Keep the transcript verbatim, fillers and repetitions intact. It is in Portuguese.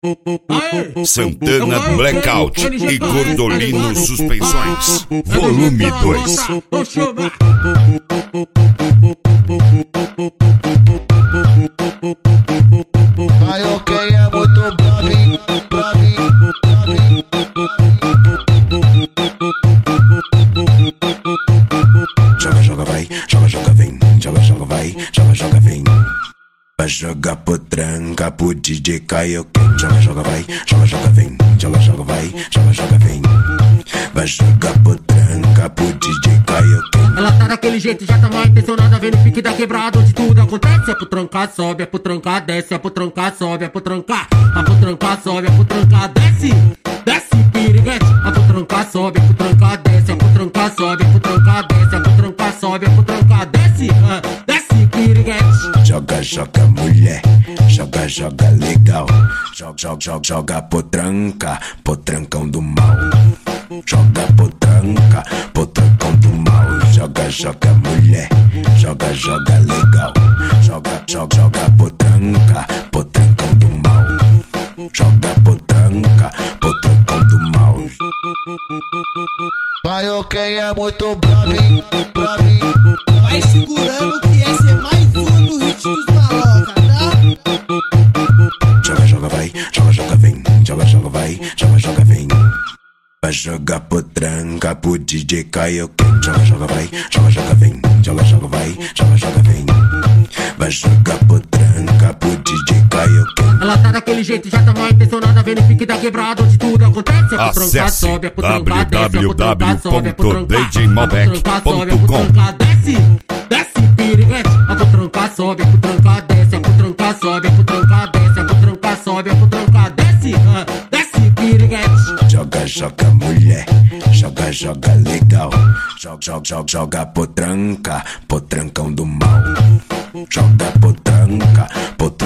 Santana Blackout e Gordolino Suspensões, volume dois. Vai, ok, é muito brave, brave, brave. Joga, joga, vai, joga, joga, vem. Joga, joga, vai, joga, joga, vem. Vai jogar potranca pro D J Kaioken. Joga, joga, vai, joga, joga, vem. Joga, joga, vai, joga, joga, vem. Vai jogar potranca pro D J Kaioken. Ela tá daquele jeito, já tá mal intencionada, vendo o pique da quebrada, onde tudo acontece. É pro trancar, sobe, é pro trancar, desce, é pro trancar, sobe, é pro trancar. É pro trancar, sobe, é pro trancar, desce, desce, piriguete. É pro trancar, sobe, é pro trancar, desce, é pro trancar, sobe, é pro trancar, desce, é pro trancar, sobe, é pro trancar, desce, desce, piriguete. Joga, joga, mulher, joga, joga legal. Joga, joga, joga, joga potranca, potrancão do mal. Joga potranca, potrancão do mal. Joga, joga, mulher, joga, joga legal. Joga, joga, joga potranca, potrancão do mal. Joga potranca, potrancão do mal. Vai, ok, é muito brave, brave. Vai segurando que essa é mais uma do hit dos maloca, tá? Joga, joga, vai, joga, joga, vem. Joga, joga, vai, joga, joga, vem. Vai jogar potranca pro D J Kaioken. Joga, joga, vai, joga, joga, vem. Joga, joga, vai, joga, joga, vem. Vai jogar potranca pro D J Kaioken. Ela tá daquele jeito, já tá mal intencionada, vendo o pique da quebrada, onde tudo acontece. É pro trancar, sobe, é pro trancar, desce, é pro trancar, sobe, é pro trancar. w w w ponto d j malbec ponto com. Desce, desce, piriguete. É pro trancar, sobe, é pro trancar, desce, é pro trancar, sobe, é pro trancar, desce, é pro trancar, sobe, é pro trancar, desce, desce, piriguete. Joga, joga, mulher, joga, joga legal. Joga, joga, joga, joga potranca, potrancão do mal. Joga potranca, potranca